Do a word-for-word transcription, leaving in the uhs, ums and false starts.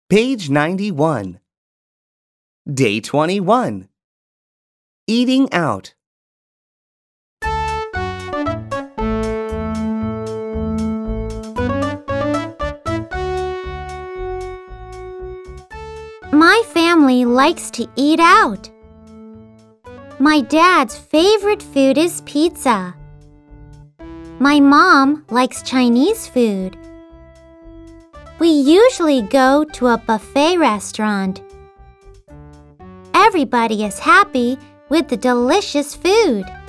Page ninety-one. Day twenty-one. Eating out. My family likes to eat out. My dad's favorite food is pizza. My mom likes Chinese food. We usually go to a buffet restaurant. Everybody is happy with the delicious food.